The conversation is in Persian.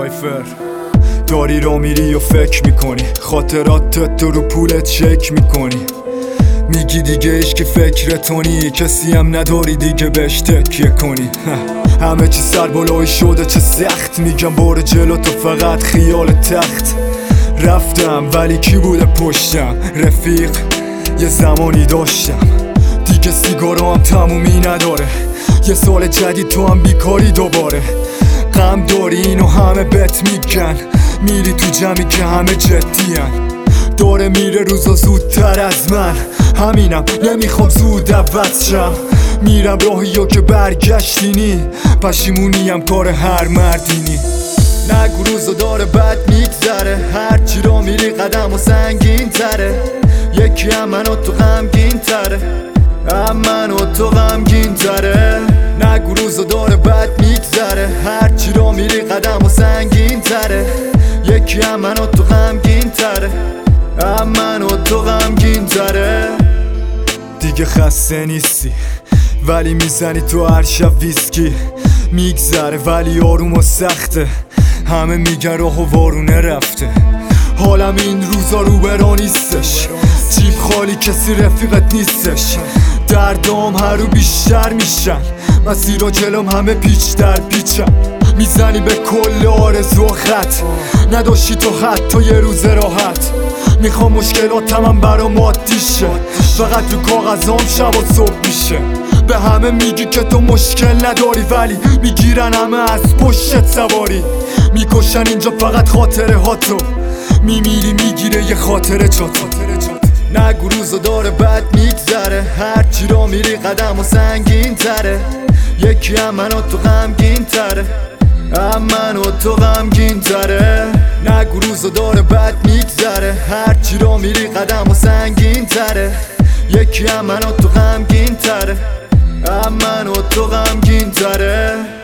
سایفر داری را میری و فکر میکنی، خاطراتت رو پولت چک میکنی، میگی دیگه عشق فکرتونی، کسی هم نداری دیگه بهش تکیه کنی. همه چی سر بالایی شده چه سخت، میگم بار جلو تو فقط خیال تخت. رفتم ولی کی بوده پشتم؟ رفیق یه زمانی داشتم، دیگه سیگارام تمومی نداره، یه سال جدید تو هم بیکاری دوباره. غم داری اینو همه بهت میگن، میری تو جمعی که همه جدین، داره میره روزا زودتر از من، همینم نمیخوام زود عوض شم. میرم راهیو که برگشتینی، پشیمونیم کار هر مردینی. نگو روزا داره بد میگذره، هرچی را میری قدم و سنگین تره، یکی هم منو تو غمگین تره، هم منو تو غمگین تره. نگو روزا داره بد میگذره، هرچی را میری قدم و سنگین تره، یکی هم منو تو غمگین تره، هم منو تو غمگین تره. دیگه خسته نیستی ولی میزنی تو هر شب ویسکی، میگذره ولی آروم و سخته، همه میگن راه و وارونه رفته. حالم این روزا رو برا نیستش، جیب خالی کسی رفیقت نیستش، دردام هر رو بیشتر میشن، مسیرا جلوم همه پیچ در پیچم. میزنی به کل آرزو خط، نداشتی تو حتی یه روز راحت، میخوام مشکلاتم هم برام عادی شه، فقط رو کاغذام شب و صبح میشه. به همه میگی که تو مشکل نداری ولی میگیرن همه از پشتت سواری، میکشن اینجا فقط خاطره هاتو، میمیری میگیره یه خاطره جاتو. نگو روزا داره بد میگذره، هرچی را میری قدم و سنگین تره، یکی هم منو تو غمگین تره، هم منو تو غمگین تره. نگو روزا داره بد میگذره، هرچی را میری قدم و سنگین تره، یکی هم منو تو غمگین تره، هم منو تو غمگین تره.